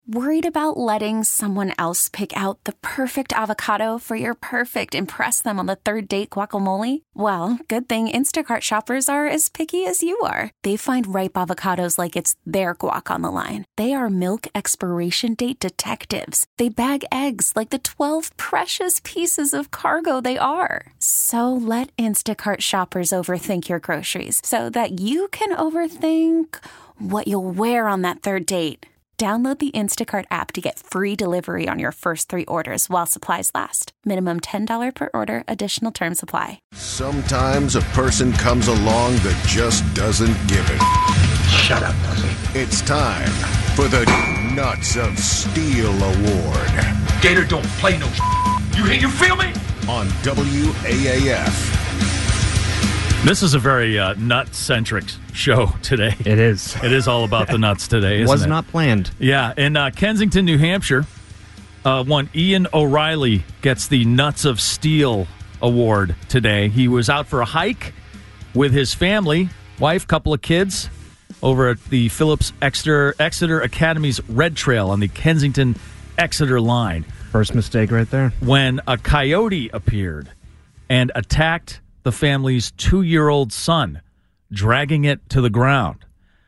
Worried about letting someone else pick out the perfect avocado for your perfect impress them on the third date guacamole? Well, good thing Instacart shoppers are as picky as you are. They find ripe avocados like it's their guac on the line. They are milk expiration date detectives. They bag eggs like the 12 precious pieces of cargo they are. So let Instacart shoppers overthink your groceries so that you can overthink what you'll wear on that third date. Download the Instacart app to get free delivery on your first 3 orders while supplies last. Minimum $10 per order. Additional terms apply. Sometimes a person comes along that just doesn't give it. Shut up, pussy. It's time for the Nuts of Steel Award. Gator don't play no You feel me? On WAAF. This is a very nut-centric show today. It is. It is all about the nuts today, isn't it? Was not planned. Yeah, in Kensington, New Hampshire, one Ian O'Reilly gets the Nuts of Steel Award today. He was out for a hike with his family, wife, couple of kids, over at the Phillips Exeter Academy's Red Trail on the Kensington-Exeter line. First mistake right there. When a coyote appeared and attacked the family's 2-year-old son, dragging it to the ground.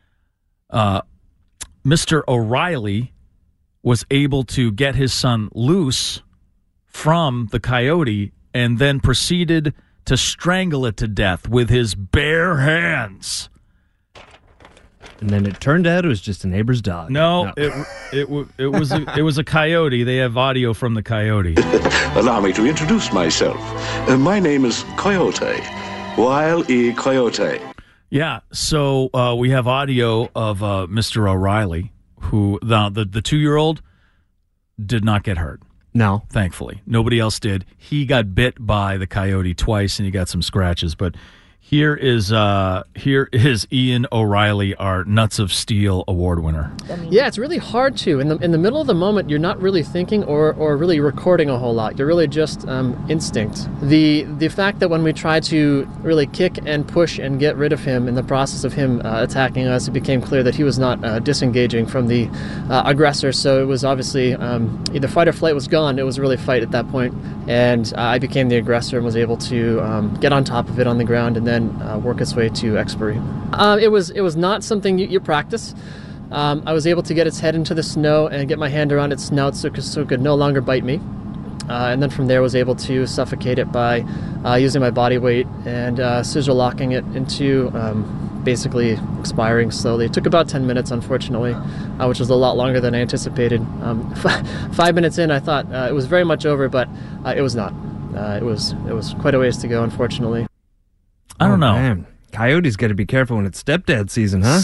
Mr. O'Reilly was able to get his son loose from the coyote and then proceeded to strangle it to death with his bare hands. And then it turned out it was just a neighbor's dog. No. It was a coyote. They have audio from the coyote. Allow me to introduce myself. My name is Coyote, Wile E. Coyote. Yeah, so we have audio of Mr. O'Reilly, who the 2-year-old did not get hurt. No. Thankfully. Nobody else did. He got bit by the coyote twice, and he got some scratches, but Here is Ian O'Reilly, our Nuts of Steel Award winner. Yeah, it's really hard to. In the middle of the moment, you're not really thinking or really recording a whole lot. You're really just instinct. The fact that when we tried to really kick and push and get rid of him in the process of him attacking us, it became clear that he was not disengaging from the aggressor. So it was obviously either fight or flight was gone. It was really fight at that point. And I became the aggressor and was able to get on top of it on the ground and then work its way to expiry. It was not something you practice. I was able to get its head into the snow and get my hand around its snout so it could no longer bite me. And then from there was able to suffocate it by using my body weight and scissor locking it into basically expiring slowly. It took about 10 minutes, unfortunately, which was a lot longer than I anticipated. 5 minutes in, I thought it was very much over, but it was not. It was quite a ways to go, unfortunately. I don't know. Man. Coyote's got to be careful when it's stepdad season, huh?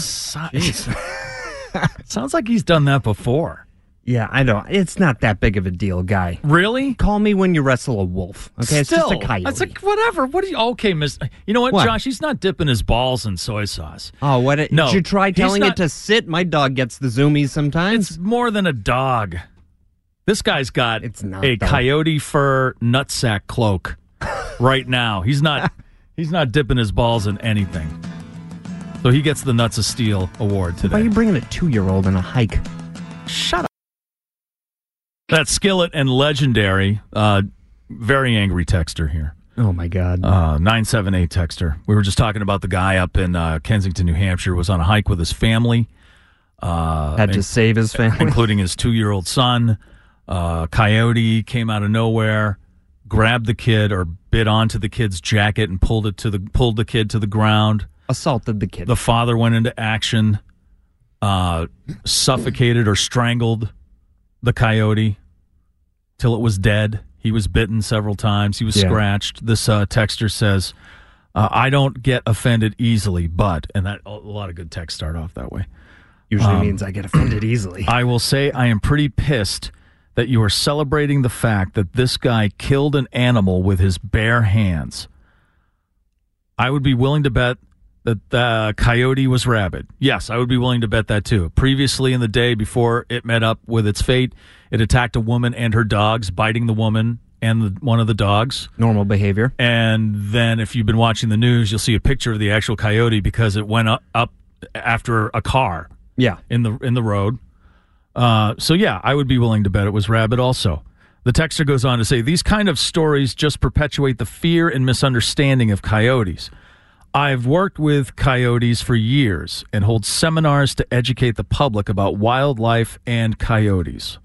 Sounds like he's done that before. Yeah, I know. It's not that big of a deal, guy. Really? Call me when you wrestle a wolf. Okay, it's just a coyote. It's like, whatever. What do you... Okay, miss... You know what, Josh? He's not dipping his balls in soy sauce. Oh, what? No, did you try telling it to sit? My dog gets the zoomies sometimes. It's more than a dog. This guy's got coyote fur nutsack cloak right now. He's not dipping his balls in anything. So he gets the Nuts of Steel Award today. Why are you bringing a 2-year-old on a hike? Shut up. That's Skillet and Legendary. Very angry texter here. Oh, my God. 978 texter. We were just talking about the guy up in Kensington, New Hampshire, was on a hike with his family. Had to save his family. Including his 2-year-old son. Coyote came out of nowhere, grabbed the kid or bit onto the kid's jacket and pulled the kid to the ground. Assaulted the kid. The father went into action, suffocated or strangled the coyote till it was dead. He was bitten several times. He was scratched. This texter says, I don't get offended easily, but, and that a lot of good texts start off that way. Usually means I get offended easily. I will say I am pretty pissed that you are celebrating the fact that this guy killed an animal with his bare hands. I would be willing to bet that the coyote was rabid. Yes, I would be willing to bet that too. Previously in the day before it met up with its fate, it attacked a woman and her dogs, biting the woman and one of the dogs. Normal behavior. And then if you've been watching the news, you'll see a picture of the actual coyote because it went up after a car. Yeah. In the road. So yeah, I would be willing to bet it was rabbit also. The texter goes on to say, these kind of stories just perpetuate the fear and misunderstanding of coyotes. I've worked with coyotes for years and hold seminars to educate the public about wildlife and coyotes.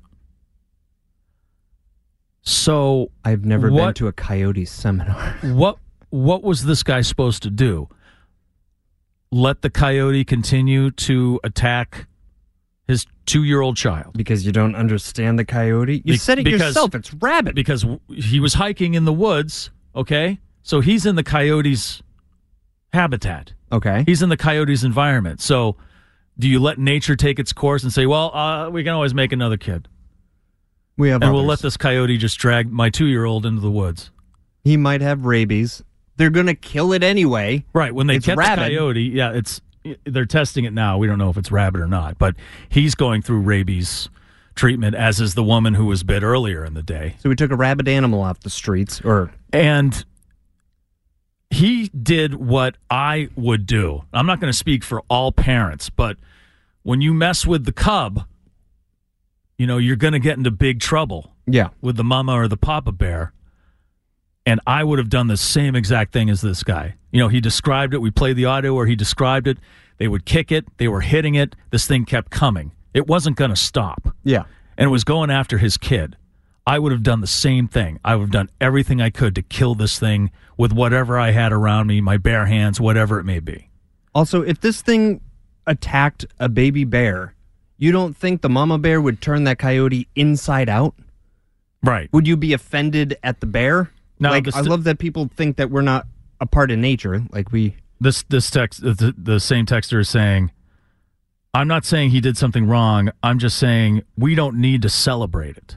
So I've never been to a coyote seminar. What was this guy supposed to do? Let the coyote continue to attack his 2-year-old child? Because you don't understand the coyote? You said it yourself. It's rabbit. Because he was hiking in the woods, okay? So he's in the coyote's habitat. Okay. He's in the coyote's environment. So do you let nature take its course and say, well, we can always make another kid? We'll let this coyote just drag my 2-year-old into the woods. He might have rabies. They're going to kill it anyway. Right. When they It's get rabid. the coyote, they're testing it now. We don't know if it's rabbit or not, but he's going through rabies treatment, as is the woman who was bit earlier in the day. So we took a rabid animal off the streets, and he did what I would do. I'm not going to speak for all parents, but when you mess with the cub, you're going to get into big trouble. Yeah. With the mama or the papa bear. And I would have done the same exact thing as this guy. He described it. We played the audio where he described it. They would kick it. They were hitting it. This thing kept coming. It wasn't going to stop. Yeah. And it was going after his kid. I would have done the same thing. I would have done everything I could to kill this thing with whatever I had around me, my bare hands, whatever it may be. Also, if this thing attacked a baby bear, you don't think the mama bear would turn that coyote inside out? Right. Would you be offended at the bear? No, I love that people think that we're not a part of nature. This text, the same texter is saying, I'm not saying he did something wrong. I'm just saying we don't need to celebrate it.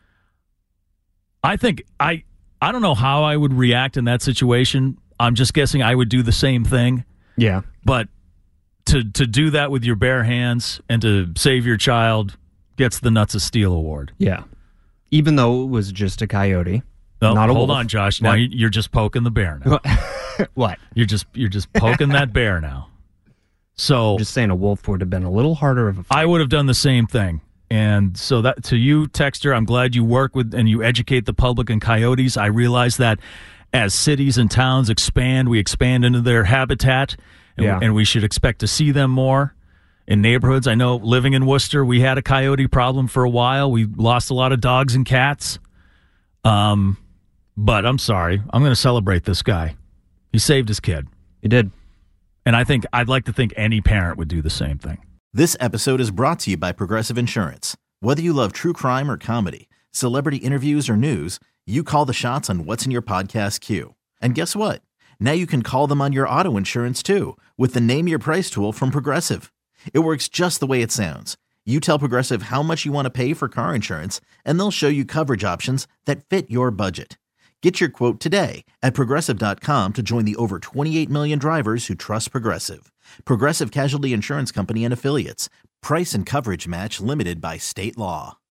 I think I don't know how I would react in that situation. I'm just guessing I would do the same thing. Yeah. But to do that with your bare hands and to save your child gets the Nuts of Steel award. Yeah. Even though it was just a coyote. No, not a hold wolf. on, Josh. Now you're just poking the bear now. What? You're just poking that bear now. So I'm just saying a wolf would have been a little harder of a fight. I would have done the same thing. And so that to you, texter, I'm glad you work with and you educate the public and coyotes. I realize that as cities and towns expand, we expand into their habitat, and we should expect to see them more in neighborhoods. I know living in Worcester, we had a coyote problem for a while. We lost a lot of dogs and cats. But I'm sorry. I'm going to celebrate this guy. He saved his kid. He did. And I'd like to think any parent would do the same thing. This episode is brought to you by Progressive Insurance. Whether you love true crime or comedy, celebrity interviews or news, you call the shots on what's in your podcast queue. And guess what? Now you can call them on your auto insurance too with the Name Your Price tool from Progressive. It works just the way it sounds. You tell Progressive how much you want to pay for car insurance, and they'll show you coverage options that fit your budget. Get your quote today at Progressive.com to join the over 28 million drivers who trust Progressive. Progressive Casualty Insurance Company and Affiliates. Price and coverage match limited by state law.